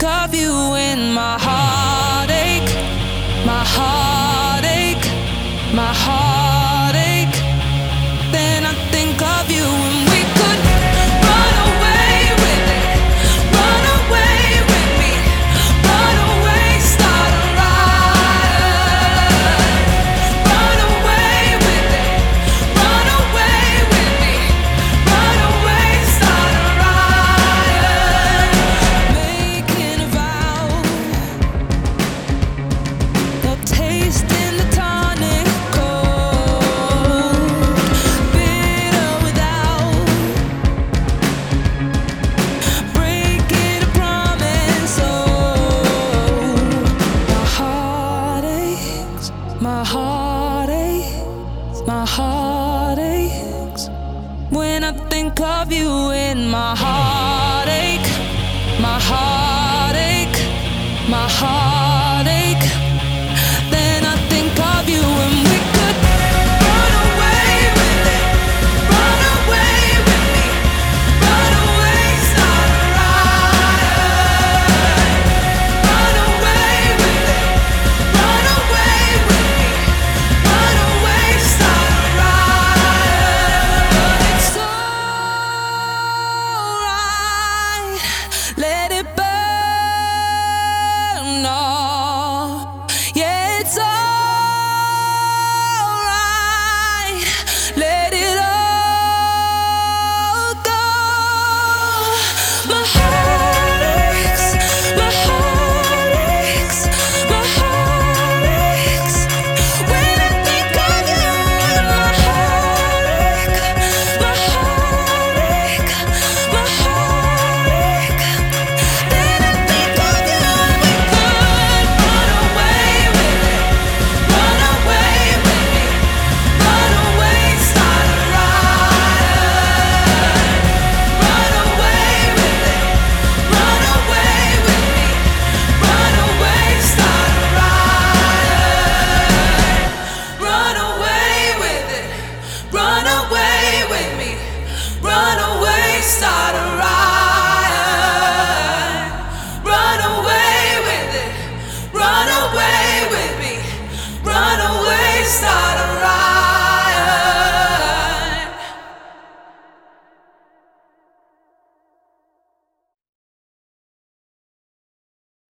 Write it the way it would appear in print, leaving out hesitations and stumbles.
think of you in my heartache, my heartache, my heartache. Then I think of you and we could run away with it, run away with me, run away, start a riot. Run away with it, run away with me, run away, start a riot. Making a vow, no taste in the tonic cold, bitter without breaking a promise. Oh, my heart aches, my heart aches, my heart aches when I think of you in my heartache, my heart.